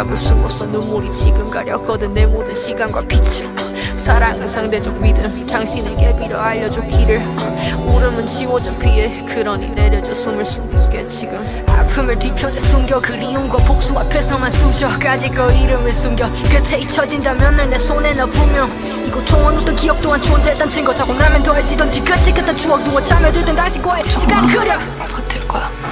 잡을 수 없어 눈물이 지금 가렸거든 내 모든 시간과 빛을 사랑은 상대적 믿음 당신에게 빌어 알려줘 길을 울음은 지워져 피해 그러니 내려줘 숨을 숨게 지금 아픔을 뒤편에 숨겨 그리움과 복수 앞에서만 숨쉬어 까짓거 이름을 숨겨 끝에 잊혀진다면 늘 내 손에 너 분명 이곳통은 어떤 기억 또한 존재했단 증거 자고 나면 더해지던지 끝이 끝한 추억 누워 잠에 들던 당신과의 시간을 그려 버틸 거야.